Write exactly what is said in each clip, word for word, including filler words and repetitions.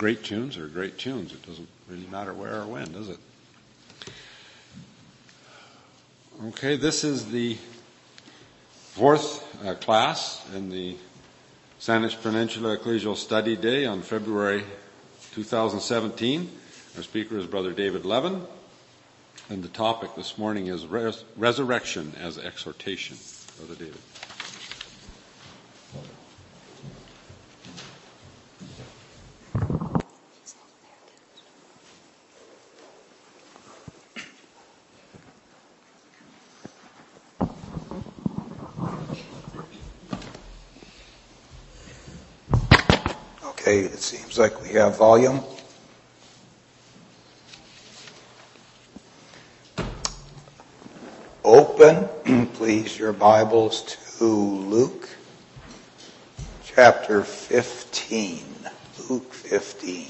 great tunes are great tunes. It doesn't really matter where or when, does it? Okay, this is the fourth uh, class in the Saanich Peninsula Ecclesial Study Day on February two thousand seventeen. Our speaker is Brother David Levin, and the topic this morning is res- resurrection as exhortation. Brother David. Okay, it seems like we have volume. Open, please, your Bibles to Luke chapter fifteen. Luke fifteen.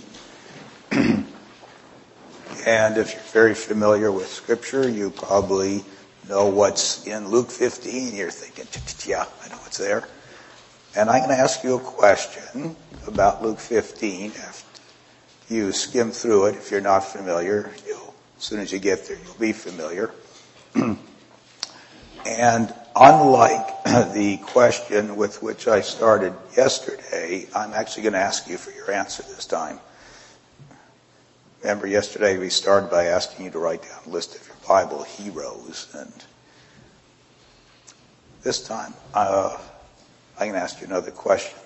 And if you're very familiar with Scripture, you probably know what's in Luke fifteen. You're thinking, yeah, I know what's there. And I'm going to ask you a question about Luke fifteen. After you skim through it, if you're not familiar, you'll, as soon as you get there, you'll be familiar. And unlike the question with which I started yesterday, I'm actually going to ask you for your answer this time. Remember, yesterday we started by asking you to write down a list of your Bible heroes, and this time uh, I'm going to ask you another question.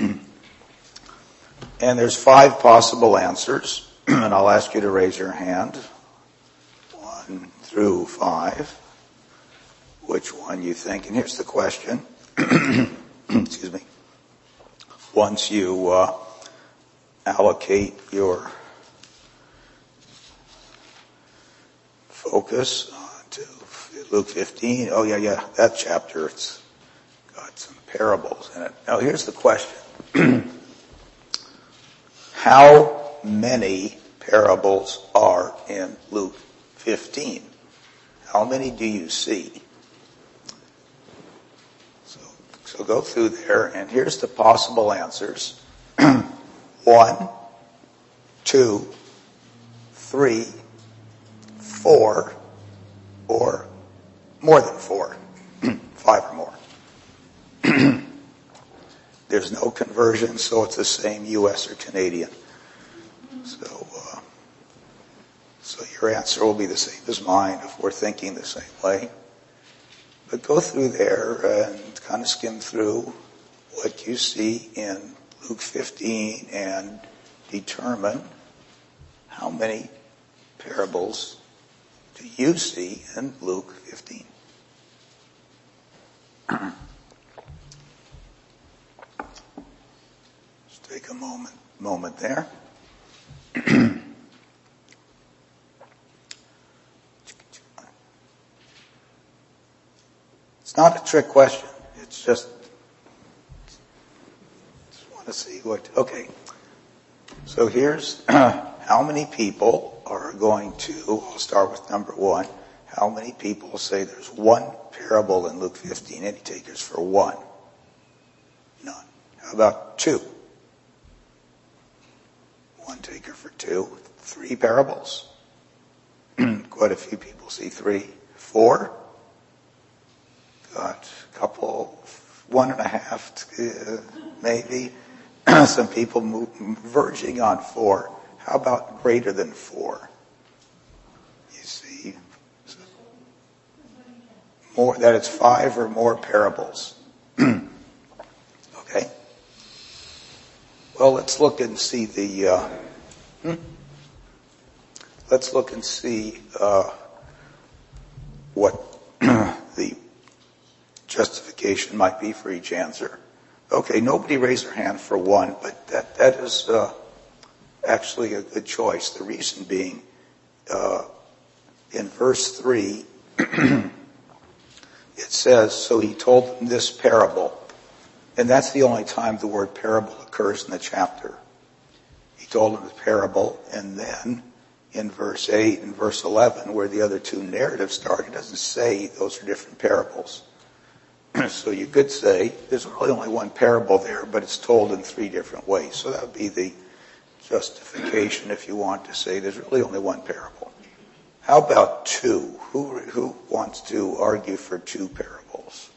And there's five possible answers, and I'll ask you to raise your hand. One through five. Which one you think? And here's the question. Excuse me. Once you uh, allocate your focus to Luke fifteen, oh yeah, yeah, that chapter, it's got some parables in it. Now here's the question. How many parables are in Luke fifteen? How many do you see? So, so go through there, and here's the possible answers. One, two, three, four, or more than four. Five or more. There's no conversion, so it's the same U S or Canadian. So, uh, so your answer will be the same as mine if we're thinking the same way. But go through there and kind of skim through what you see in Luke fifteen and determine how many parables do you see in Luke fifteen. Take a moment, moment there. It's not a trick question. It's just, just want to see what, okay. So here's how many people are going to, I'll start with number one. How many people say there's one parable in Luke fifteen? Any takers for one? None. How about two? One taker for two. Three parables. Quite a few people see three. Four. Got a couple, one and a half, uh, maybe. Some people move, verging on four. How about greater than four? You see, more, that it's five or more parables. Okay. Well, let's look and see the, uh, hmm? let's look and see, uh, what the justification might be for each answer. Okay, nobody raised their hand for one, but that, that is, uh, actually a good choice. The reason being, uh, in verse three, it says, so he told them this parable. And that's the only time the word parable occurs in the chapter. He told them the parable, and then in verse eight and verse eleven, where the other two narratives start, it doesn't say those are different parables. So you could say there's really only one parable there, but it's told in three different ways. So that would be the justification if you want to say there's really only one parable. How about two? Who, who wants to argue for two parables?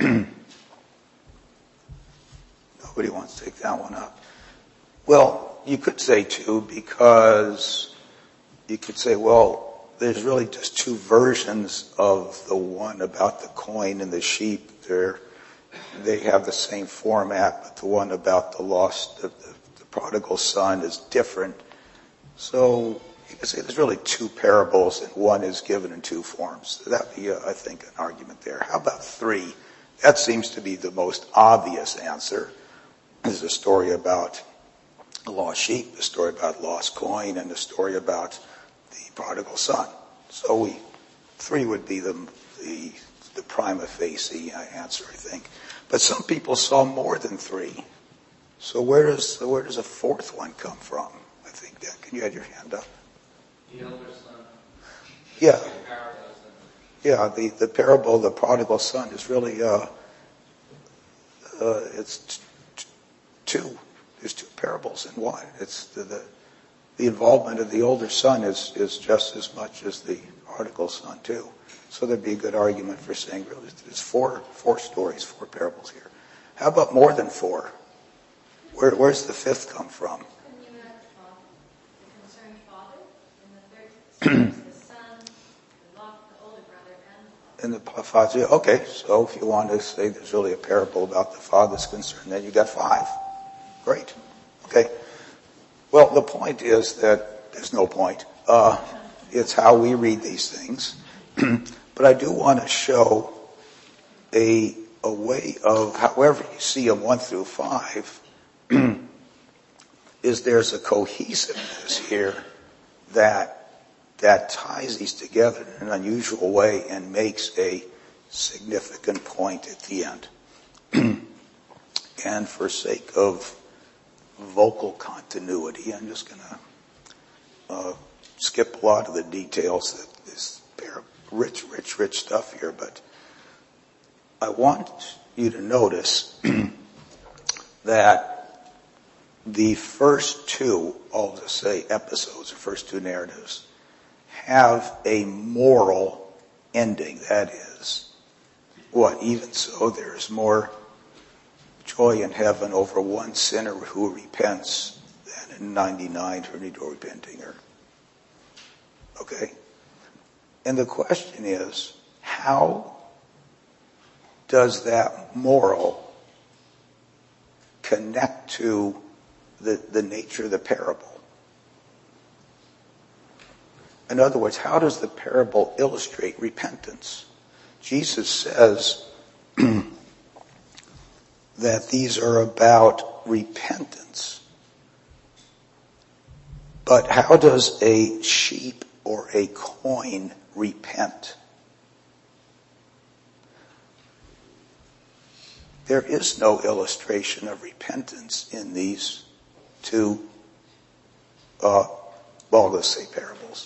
Nobody wants to take that one up. Well, you could say two because you could say, well, there's really just two versions of the one about the coin and the sheep. They're, they have the same format, but the one about the lost, the, the, the prodigal son is different. So you could say there's really two parables and one is given in two forms. So that would be, uh, I think, an argument there. How about three? That seems to be the most obvious answer. There's a story about the lost sheep, the story about lost coin, and the story about the prodigal son. So we, three would be the, the, the prima facie answer, I think. But some people saw more than three. So where does, where does a fourth one come from? I think, Dan, can you add your hand up? The elder son. Yeah. Yeah, the, the parable of the prodigal son is really, uh, uh, it's t- t- two. There's two parables in one. It's the, the, the involvement of the older son is, is just as much as the prodigal son too. So there'd be a good argument for saying really there's four, four stories, four parables here. How about more than four? Where, where's the fifth come from? When you add the father, the concerned father, and the third is the son, the, lo- the older brother, and the father. And the father, okay, so if you want to say there's really a parable about the father's concern, then you got five. Great. Okay. Well, the point is that there's no point. Uh, it's how we read these things. But I do want to show a, a way of, however you see them one through five, is there's a cohesiveness here that, that ties these together in an unusual way and makes a significant point at the end. And for sake of vocal continuity, I'm just going to uh, skip a lot of the details. This rich, rich, rich stuff here, but I want you to notice that the first two, I'll just say episodes, the first two narratives, have a moral ending. That is, what? Even so, there is more joy in heaven over one sinner who repents than in ninety-nine who need no repenting. Or, okay? And the question is, how does that moral connect to the, the nature of the parable? In other words, how does the parable illustrate repentance? Jesus says that these are about repentance. But how does a sheep or a coin repent? There is no illustration of repentance in these two, uh, well, let's say parables.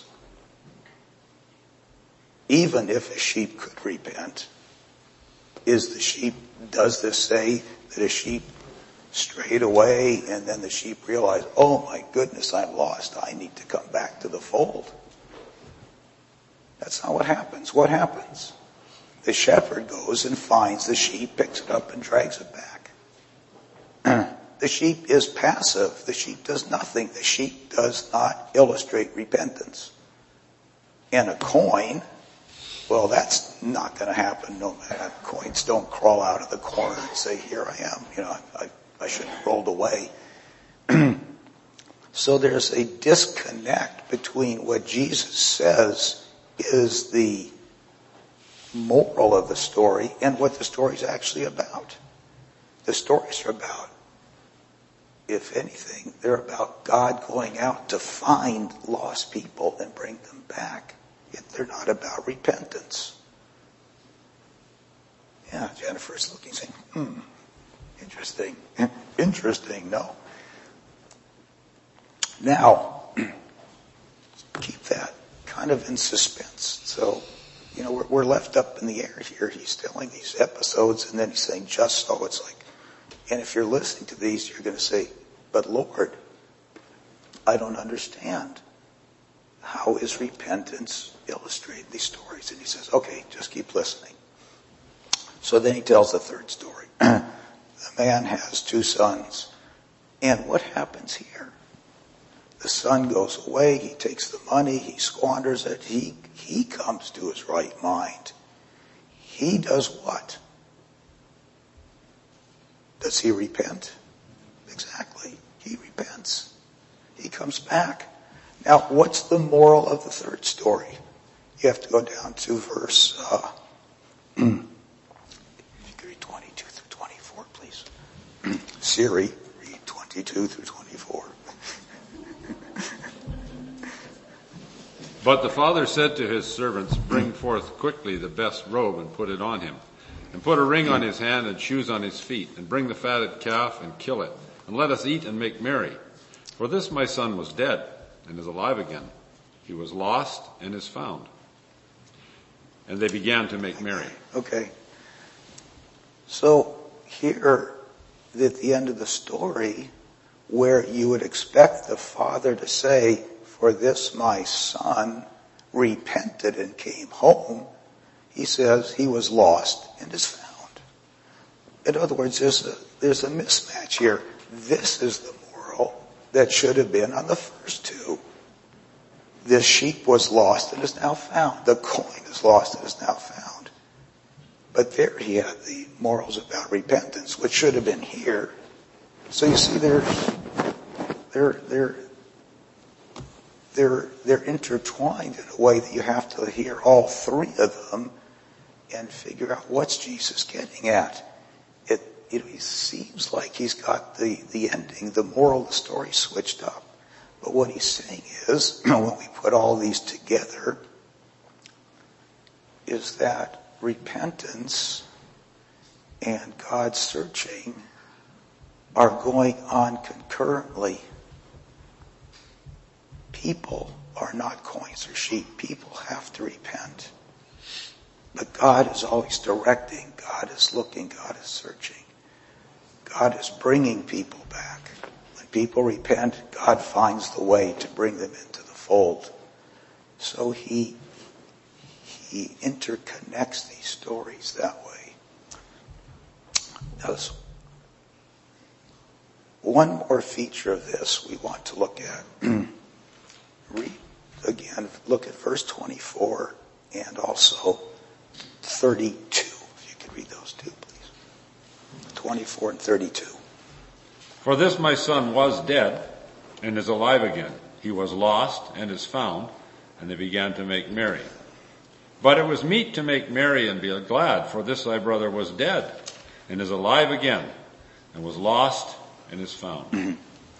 Even if a sheep could repent, is the sheep, does this say that a sheep strayed away and then the sheep realized, oh my goodness, I'm lost, I need to come back to the fold? That's not what happens. What happens? The shepherd goes and finds the sheep, picks it up and drags it back. The sheep is passive. The sheep does nothing. The sheep does not illustrate repentance. And a coin, well, that's not going to happen. No matter. Coins don't crawl out of the corner and say, here I am. You know, I, I should have rolled away. So there's a disconnect between what Jesus says is the moral of the story and what the story is actually about. The stories are about, if anything, they're about God going out to find lost people and bring them back. Yet they're not about repentance. Yeah, Jennifer's looking, saying, hmm, interesting. Interesting, no. Now, keep that kind of in suspense. So, you know, we're, we're left up in the air here. He's telling these episodes and then he's saying, just so. It's like, and if you're listening to these, you're going to say, but Lord, I don't understand. How is repentance illustrated in these stories? And he says, okay, just keep listening. So then he tells the third story. The man has two sons. And what happens here? The son goes away, he takes the money, he squanders it, he, he comes to his right mind. He does what? Does he repent? Exactly. He repents. He comes back. Now, what's the moral of the third story? You have to go down to verse, uh, if you could read twenty-two through twenty-four, please. Siri, read twenty-two through twenty-four. But the father said to his servants, bring forth quickly the best robe and put it on him, and put a ring on his hand and shoes on his feet, and bring the fatted calf and kill it, and let us eat and make merry. For this my son was dead and is alive again. He was lost and is found. And they began to make merry. Okay. So here at the end of the story, where you would expect the father to say, for this my son repented and came home, he says he was lost and is found. In other words, there's a, there's a mismatch here. This is the moral that should have been on the first two. This sheep was lost and is now found. The coin is lost and is now found. But there he had the morals about repentance, which should have been here. So you see, there's, they're, they're, they're, they're intertwined in a way that you have to hear all three of them and figure out what's Jesus getting at. It, it, it seems like he's got the, the ending, the moral of the story switched up. But what he's saying is, when we put all these together, is that repentance and God's searching are going on concurrently. People are not coins or sheep. People have to repent. But God is always directing. God is looking. God is searching. God is bringing people back. When people repent, God finds the way to bring them into the fold. So he, he interconnects these stories that way. Now, there's one more feature of this we want to look at. Read again, look at verse twenty-four and also thirty-two. If you could read those two, please. twenty-four and thirty-two. For this my son was dead and is alive again. He was lost and is found, and they began to make merry. But it was meet to make merry and be glad, for this thy brother was dead and is alive again, and was lost and is found. Mm-hmm.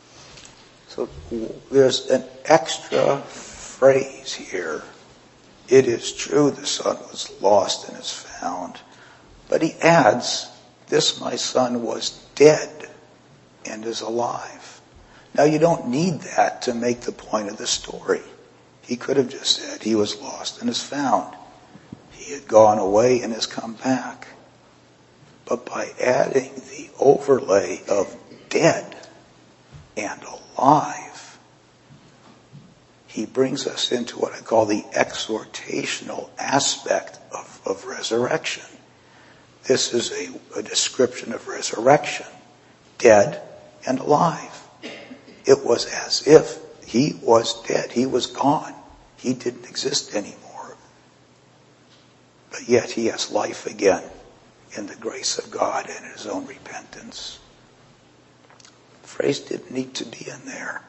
So there's an extra phrase here. It is true the son was lost and is found. But he adds, this my son was dead and is alive. Now you don't need that to make the point of the story. He could have just said he was lost and is found. He had gone away and has come back. But by adding the overlay of dead and alive, he brings us into what I call the exhortational aspect of, of resurrection. This is a, a description of resurrection, dead and alive. It was as if he was dead. He was gone. He didn't exist anymore. But yet he has life again in the grace of God and in his own repentance. The phrase didn't need to be in there.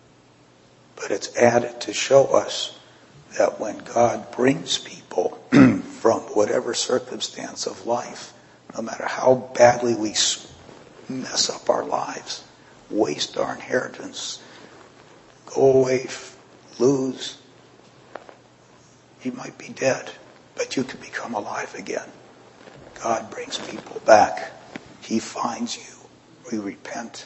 But it's added to show us that when God brings people from whatever circumstance of life, no matter how badly we mess up our lives, waste our inheritance, go away, lose, you might be dead, but you can become alive again. God brings people back. He finds you. We repent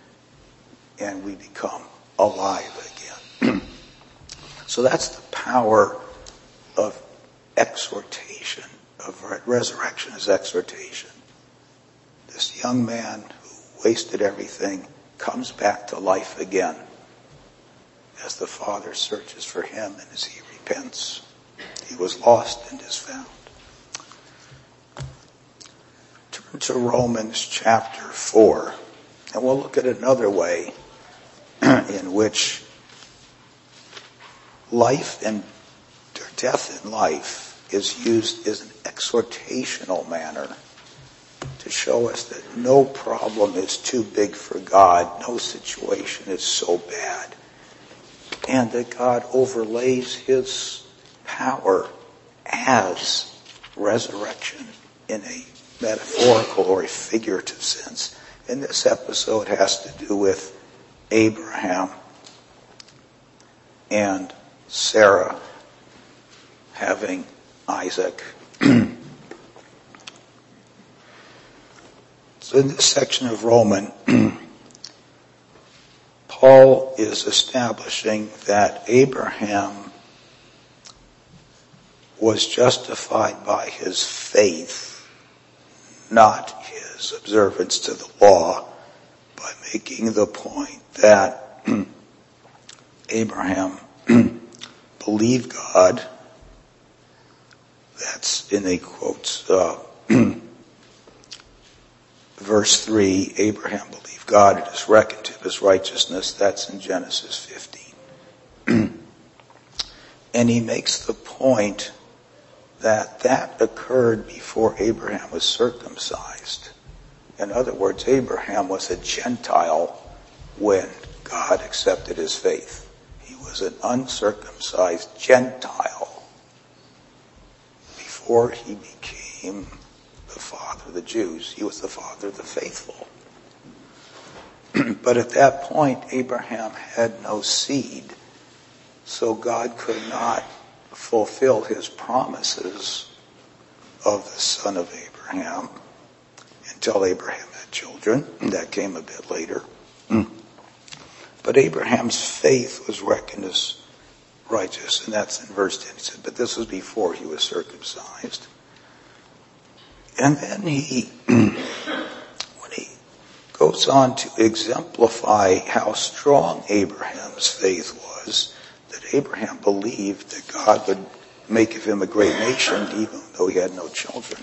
and we become alive again. So that's the power of exhortation, of resurrection as exhortation. This young man who wasted everything comes back to life again. as the Father searches for him and as he repents. He was lost and is found. Turn to Romans chapter four, and we'll look at another way in which life and death in life is used as an exhortational manner to show us that no problem is too big for God, no situation is so bad, and that God overlays his power as resurrection in a metaphorical or a figurative sense. And this episode has to do with Abraham and Sarah having Isaac. So in this section of Romans, Paul is establishing that Abraham was justified by his faith, not his observance to the law, by making the point that Abraham believed God. That's in a quote, uh, verse three, Abraham believed God, it is reckoned to him as righteousness. That's in Genesis fifteen. And he makes the point that that occurred before Abraham was circumcised. In other words, Abraham was a Gentile when God accepted his faith. He was an uncircumcised Gentile before he became the father of the Jews. He was the father of the faithful. But at that point, Abraham had no seed, so God could not fulfill his promises of the son of Abraham until Abraham had children. That came a bit later. But Abraham's faith was reckoned as righteous, and that's in verse ten. He said, but this was before he was circumcised. And then he, when he goes on to exemplify how strong Abraham's faith was, that Abraham believed that God would make of him a great nation even though he had no children.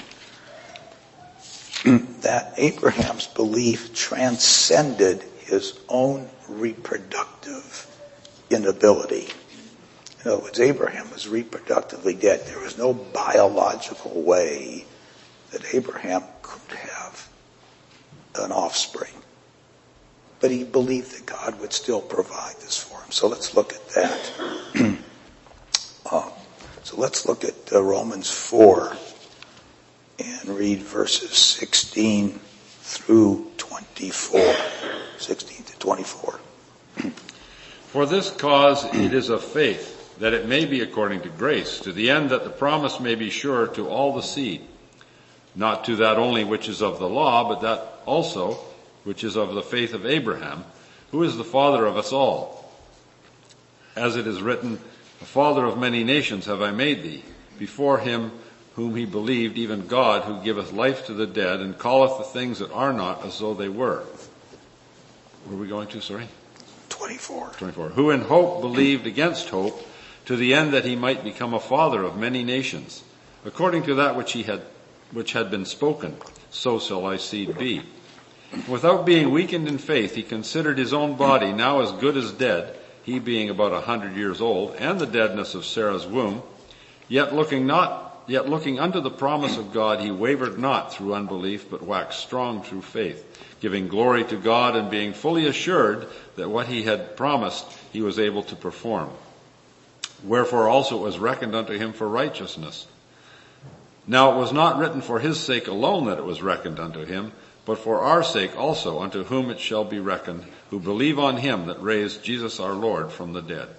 That Abraham's belief transcended his own reproductive inability. In other words, Abraham was reproductively dead. There was no biological way that Abraham could have an offspring. But he believed that God would still provide this for him. So let's look at that. uh, so let's look at uh, Romans four and read verses sixteen through twenty-four. sixteen to twenty-four. For this cause it is of faith, that it may be according to grace, to the end that the promise may be sure to all the seed, not to that only which is of the law, but that also which is of the faith of Abraham, who is the father of us all. As it is written, the father of many nations have I made thee, before him whom he believed, even God, who giveth life to the dead, and calleth the things that are not as though they were. Where are we going to, sorry? twenty-four. twenty-four. Who in hope believed against hope, to the end that he might become a father of many nations, according to that which he had, which had been spoken, so shall thy seed be. Without being weakened in faith, he considered his own body now as good as dead, he being about a hundred years old, and the deadness of Sarah's womb. Yet looking not, yet looking unto the promise of God, he wavered not through unbelief, but waxed strong through faith, giving glory to God, and being fully assured that what he had promised he was able to perform. Wherefore also it was reckoned unto him for righteousness. Now it was not written for his sake alone that it was reckoned unto him, but for our sake also, unto whom it shall be reckoned, who believe on him that raised Jesus our Lord from the dead.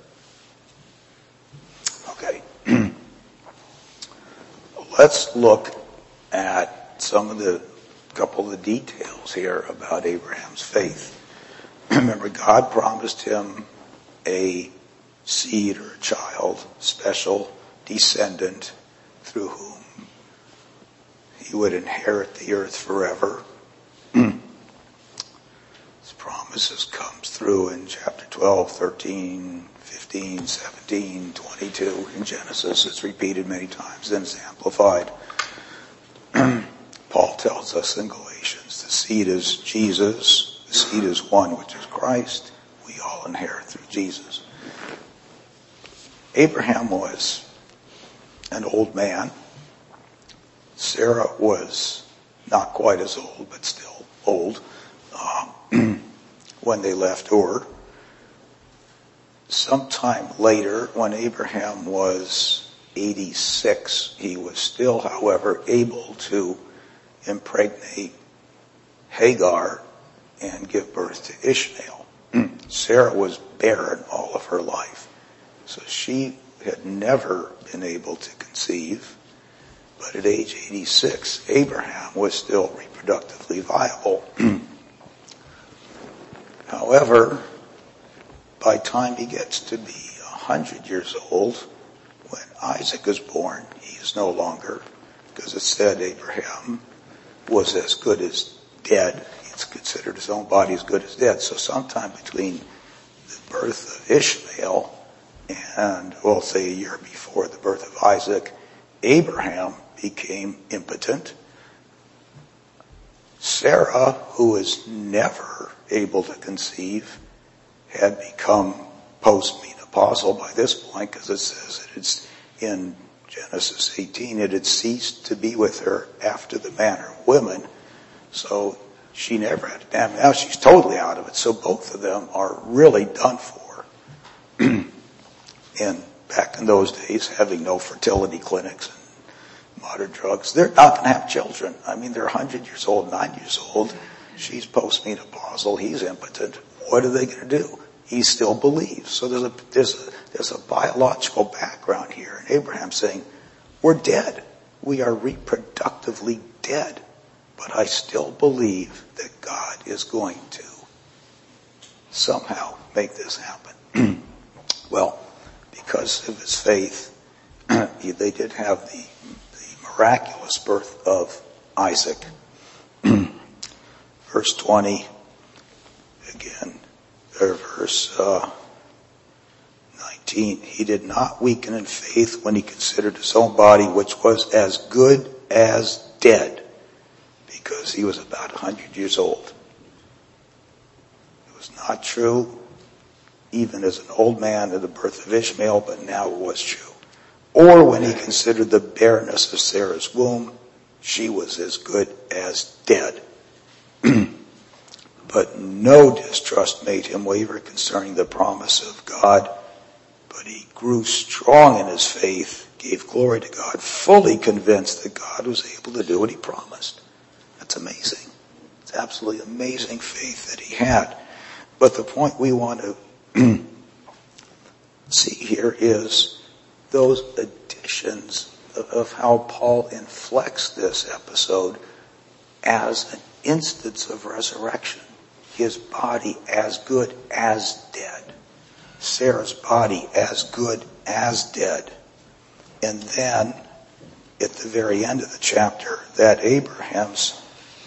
Okay. Let's look at some of the couple of the details here about Abraham's faith. Remember, God promised him a seed or a child, special descendant through whom he would inherit the earth forever. This promise emphasis comes through in chapter twelve, thirteen, fifteen, seventeen, twenty-two in Genesis. It's repeated many times, then it's amplified. Paul tells us in Galatians, the seed is Jesus, the seed is one, which is Christ. We all inherit through Jesus. Abraham was an old man. Sarah was not quite as old, but still old, uh, when they left Ur. Sometime later, when Abraham was eighty-six, he was still, however, able to impregnate Hagar and give birth to Ishmael. Sarah was barren all of her life, so she had never been able to conceive. But at age eighty-six, Abraham was still reproductively viable. However, by the time he gets to be one hundred years old, when Isaac is born, he is no longer, because it said Abraham was as good as dead. He's considered his own body as good as dead. So sometime between the birth of Ishmael and, we'll say a year before the birth of Isaac, Abraham became impotent. Sarah, who was never able to conceive, had become post-menopausal by this point, because it says that it's in Genesis eighteen, it had ceased to be with her after the manner of women. So she never had a damn. Now she's totally out of it. So both of them are really done for. And back in those days, having no fertility clinics and modern drugs, they're not going to have children. I mean, they're one hundred years old, nine years old. She's post-menopausal. He's impotent. What are they going to do? He still believes. So there's a, there's a, there's a biological background here. And Abraham's saying, we're dead. We are reproductively dead. But I still believe that God is going to somehow make this happen. Well, because of his faith, they did have the, the miraculous birth of Isaac. Verse twenty, again, or verse uh, nineteen, he did not weaken in faith when he considered his own body, which was as good as dead, because he was about one hundred years old. It was not true even as an old man at the birth of Ishmael, but now it was true. Or when he considered the barrenness of Sarah's womb, she was as good as dead. But no distrust made him waver concerning the promise of God, but he grew strong in his faith, gave glory to God, fully convinced that God was able to do what he promised. That's amazing. It's absolutely amazing faith that he had. But the point we want to see here is those additions of, of how Paul inflects this episode as an instance of resurrection. His body as good as dead. Sarah's body as good as dead. And then, at the very end of the chapter, that Abraham's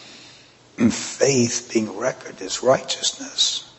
faith being reckoned as righteousness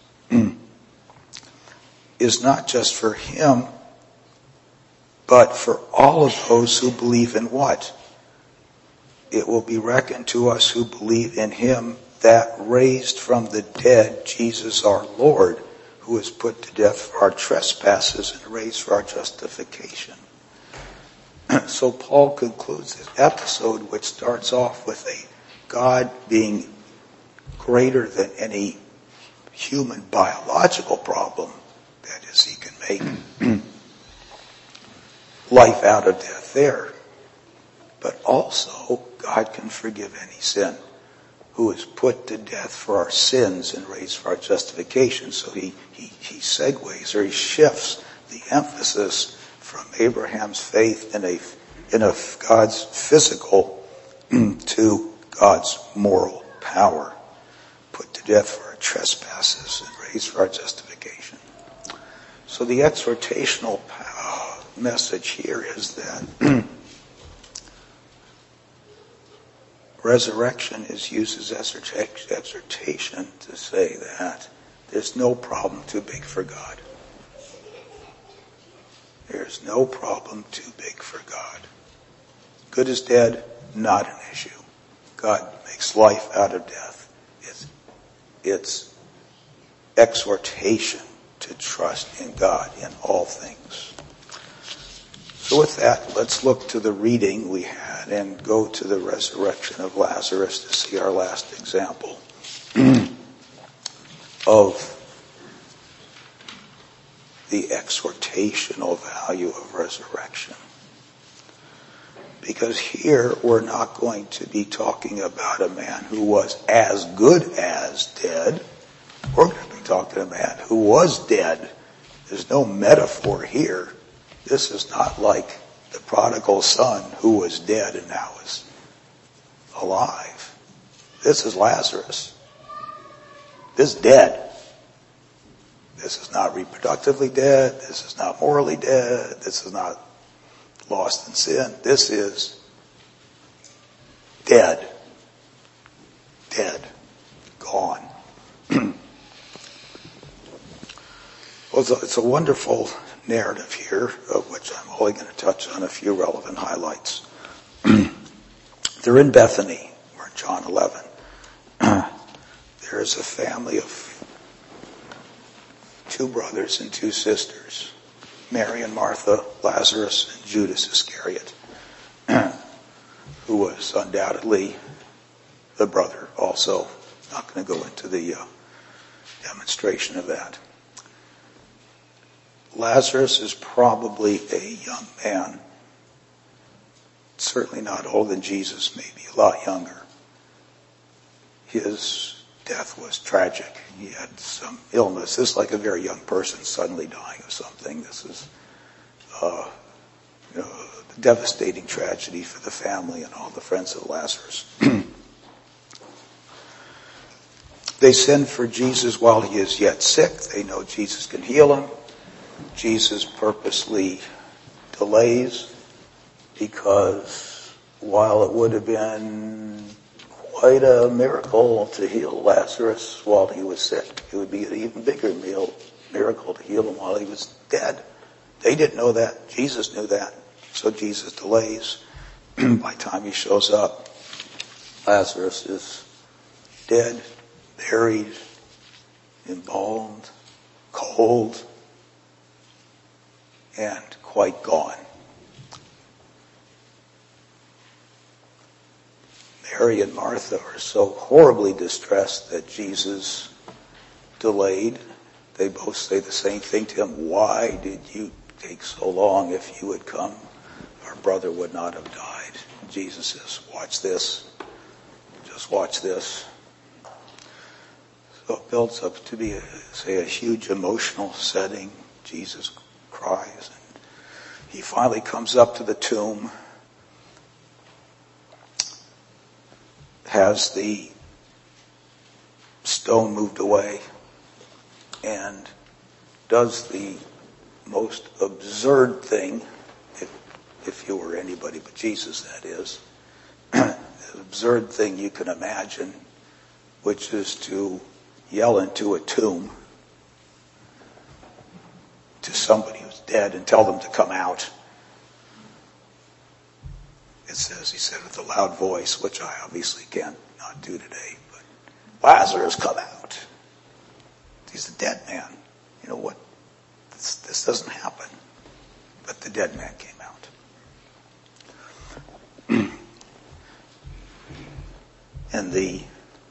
is not just for him, but for all of those who believe in what? It will be reckoned to us who believe in him that raised from the dead Jesus our Lord, who was put to death for our trespasses and raised for our justification. So Paul concludes this episode, which starts off with a God being greater than any human biological problem. That is, he can make life out of death there. But also, God can forgive any sin, who is put to death for our sins and raised for our justification. So he, he, he segues, or he shifts the emphasis from Abraham's faith in a, in a God's physical to God's moral power. Put to death for our trespasses and raised for our justification. So the exhortational message here is that resurrection is used as exhortation to say that There's no problem too big for God. There's no problem too big for God. Good is dead, not an issue. God makes life out of death. It's, it's exhortation to trust in God in all things. So with that, let's look to the reading we had and go to the resurrection of Lazarus to see our last example of the exhortational value of resurrection. Because here we're not going to be talking about a man who was as good as dead. We're going to be talking about a man who was dead. There's no metaphor here. This is not like the prodigal son who was dead and now is alive. This is Lazarus. This is dead. This is not reproductively dead. This is not morally dead. This is not lost in sin. This is dead. Dead. Gone. Well, it's a, it's a wonderful narrative here, of which I'm only going to touch on a few relevant highlights. They're in Bethany. We're in John eleven. There is a family of two brothers and two sisters, Mary and Martha, Lazarus and Judas Iscariot, who was undoubtedly the brother also. Not going to go into the uh, demonstration of that. Lazarus is probably a young man, certainly not older than Jesus, maybe a lot younger. His death was tragic. He had some illness. This is like a very young person suddenly dying of something. This is uh, you know, a devastating tragedy for the family and all the friends of Lazarus. They send for Jesus while he is yet sick. They know Jesus can heal him. Jesus purposely delays because while it would have been quite a miracle to heal Lazarus while he was sick, it would be an even bigger miracle to heal him while he was dead. They didn't know that. Jesus knew that. So Jesus delays. By the time he shows up, Lazarus is dead, buried, embalmed, cold, and quite gone. Mary and Martha are so horribly distressed that Jesus delayed. They both say the same thing to him. Why did you take so long? If you had come, our brother would not have died. And Jesus says, watch this. Just watch this. So it builds up to be, a, say, a huge emotional setting. Jesus cries. And he finally comes up to the tomb, has the stone moved away, and does the most absurd thing, if, if you were anybody but Jesus, that is, the absurd thing you can imagine, which is to yell into a tomb to somebody who's dead and tell them to come out. It says, he said with a loud voice, which I obviously can't not do today, but Lazarus, come out. He's a dead man. You know what? This, this doesn't happen. But the dead man came out. And the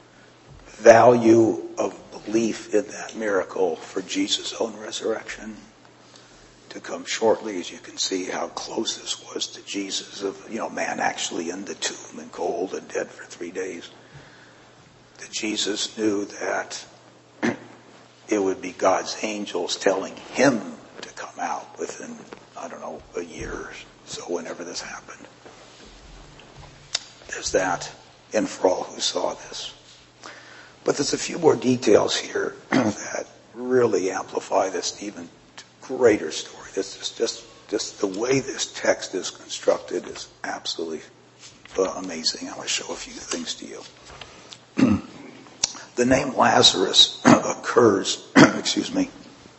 value of belief in that miracle for Jesus' own resurrection to come shortly, as you can see how close this was to Jesus, of, you know, man actually in the tomb and cold and dead for three days. That Jesus knew that it would be God's angels telling him to come out within, I don't know, a year or so, whenever this happened. There's that, and for all who saw this. But there's a few more details here that really amplify this even greater story. This is just, just the way this text is constructed is absolutely uh, amazing. I want to show a few things to you. The name Lazarus occurs Excuse me.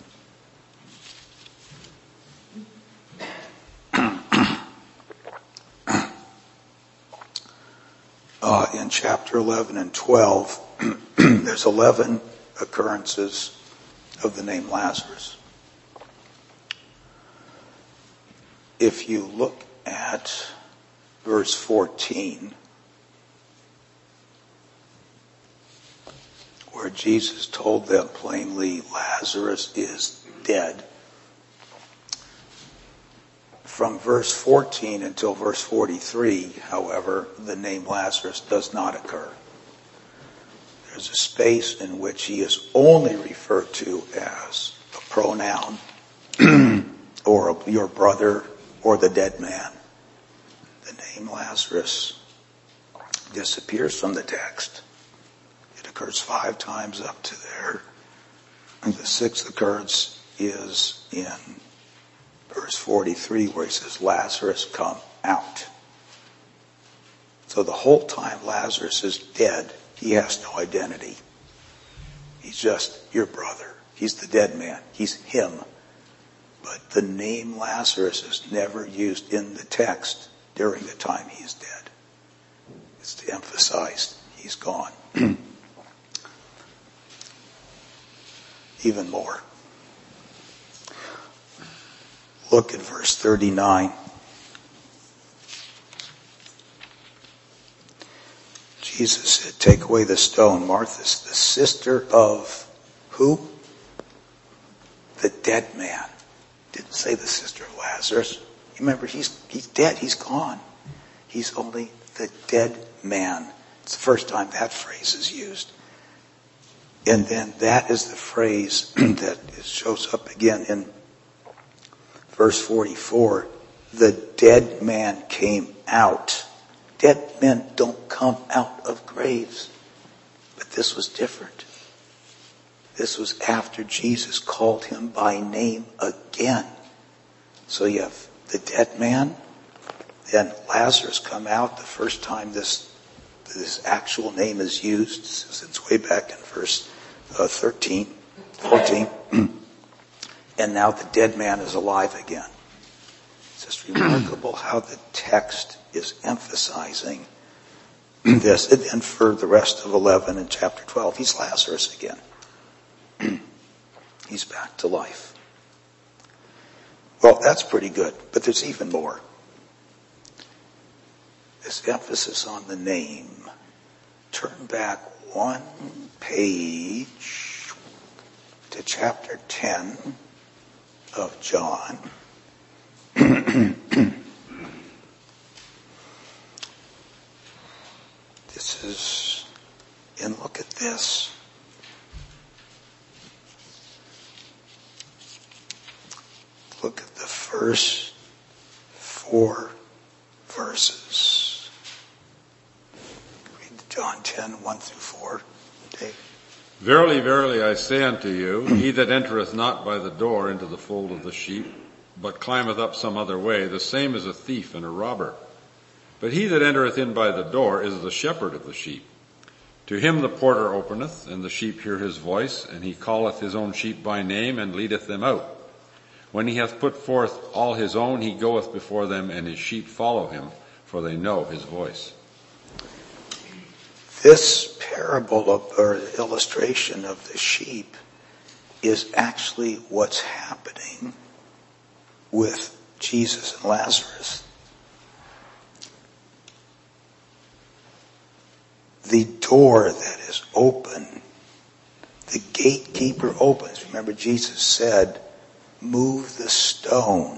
Uh, in chapter eleven and twelve, there's eleven occurrences of the name Lazarus. If you look at verse fourteen, where Jesus told them plainly, Lazarus is dead. From verse fourteen until verse forty-three, however, the name Lazarus does not occur. There's a space in which he is only referred to as a pronoun, or your brother, or the dead man. The name Lazarus disappears from the text. It occurs five times up to there. And the sixth occurrence is in verse forty-three, where he says, Lazarus, come out. So the whole time Lazarus is dead, he has no identity. He's just your brother. He's the dead man. He's him. But the name Lazarus is never used in the text during the time he's dead. It's to emphasize he's gone. Even more. Look at verse thirty-nine. Jesus said, take away the stone. Martha's the sister of who? The dead man. Didn't say the sister of Lazarus. You remember, he's, he's dead. He's gone. He's only the dead man. It's the first time that phrase is used. And then that is the phrase that shows up again in verse forty-four. The dead man came out. Dead men don't come out of graves. But this was different. This was after Jesus called him by name again. So you have the dead man, then Lazarus come out. The first time this this actual name is used, it's way back in verse uh, thirteen, fourteen. And now the dead man is alive again. It's just remarkable how the text is emphasizing this. And then for the rest of eleven and chapter twelve, he's Lazarus again. He's back to life. Well, that's pretty good, but there's even more. This emphasis on the name. Turn back one page to chapter ten of John. This is, and look at this. Look at the first four verses. Read John ten, one through four. Dave. Verily, verily, I say unto you, he that entereth not by the door into the fold of the sheep, but climbeth up some other way, the same is a thief and a robber. But he that entereth in by the door is the shepherd of the sheep. To him the porter openeth, and the sheep hear his voice, and he calleth his own sheep by name, and leadeth them out. When he hath put forth all his own, he goeth before them, and his sheep follow him, for they know his voice. This parable of, or illustration of the sheep is actually what's happening with Jesus and Lazarus. The door that is open, the gatekeeper opens. Remember, Jesus said, move the stone.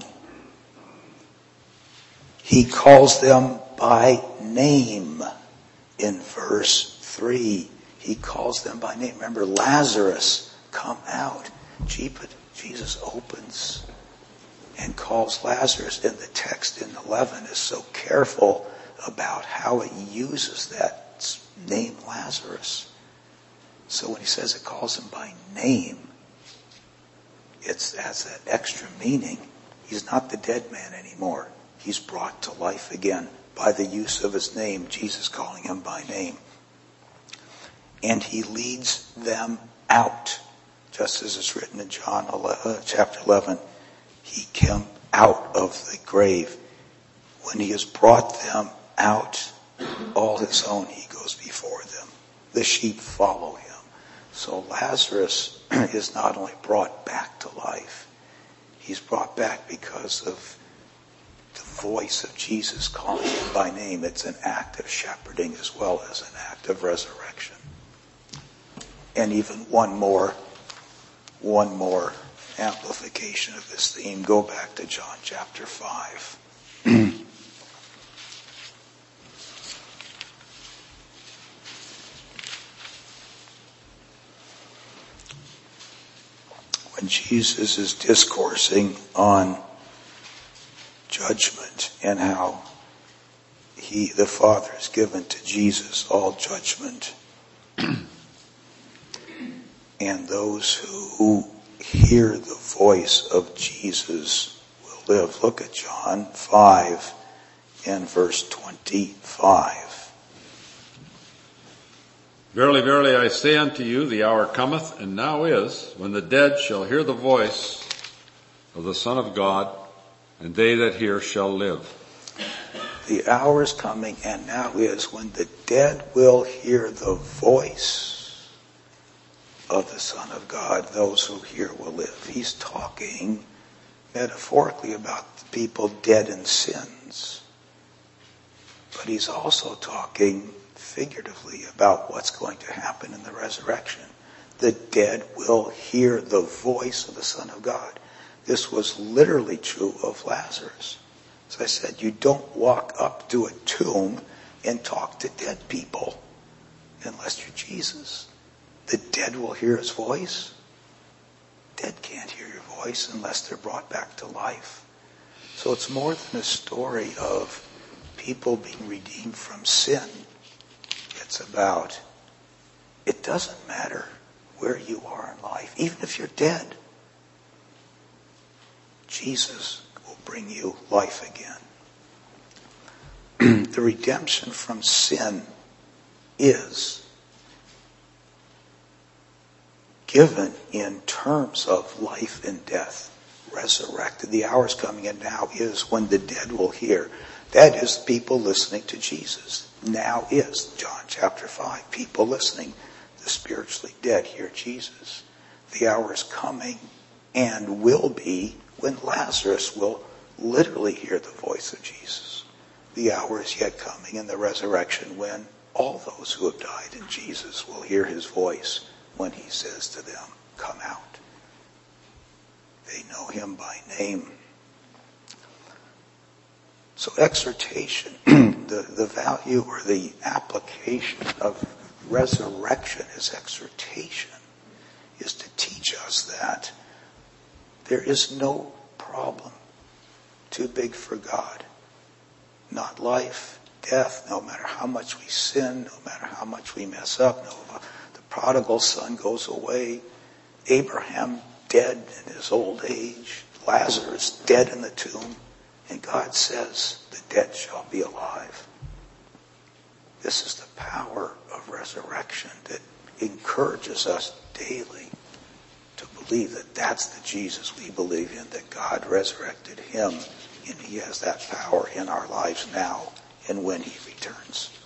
He calls them by name in verse three. He calls them by name. Remember, Lazarus, come out. Jesus opens and calls Lazarus. And the text in eleven is so careful about how it uses that name Lazarus. So when he says it calls him by name, it's has that extra meaning. He's not the dead man anymore. He's brought to life again by the use of his name, Jesus calling him by name. And he leads them out. just as it's written in John eleven, chapter eleven, he came out of the grave. When he has brought them out, all his own, he goes before them. The sheep follow him. So Lazarus is not only brought back to life, he's brought back because of the voice of Jesus calling him by name. It's an act of shepherding as well as an act of resurrection. And even one more, one more amplification of this theme. Go back to John chapter five. When Jesus is discoursing on judgment and how he, the Father, has given to Jesus all judgment, and those who hear the voice of Jesus will live. Look at John five and verse twenty-five. Verily, verily, I say unto you, the hour cometh, and now is, when the dead shall hear the voice of the Son of God, and they that hear shall live. The hour is coming, and now is, when the dead will hear the voice of the Son of God. Those who hear will live. He's talking metaphorically about the people dead in sins. But he's also talking figuratively about what's going to happen in the resurrection. The dead will hear the voice of the Son of God. This was literally true of Lazarus. As I said, you don't walk up to a tomb and talk to dead people unless you're Jesus. The dead will hear his voice. Dead can't hear your voice unless they're brought back to life. So it's more than a story of people being redeemed from sin. It's about, it doesn't matter where you are in life, even if you're dead, Jesus will bring you life again. The redemption from sin is given in terms of life and death, resurrected. The hour is coming, and now is, when the dead will hear. That is people listening to Jesus. Now is, John chapter five, people listening. The spiritually dead hear Jesus. The hour is coming and will be when Lazarus will literally hear the voice of Jesus. The hour is yet coming in the resurrection when all those who have died in Jesus will hear his voice when he says to them, come out. They know him by name. So exhortation, the, the value or the application of resurrection as exhortation is to teach us that there is no problem too big for God. Not life, death, no matter how much we sin, no matter how much we mess up. No, the prodigal son goes away. Abraham dead in his old age. Lazarus dead in the tomb. And God says, the dead shall be alive. This is the power of resurrection that encourages us daily to believe that that's the Jesus we believe in, that God resurrected him, and he has that power in our lives now and when he returns.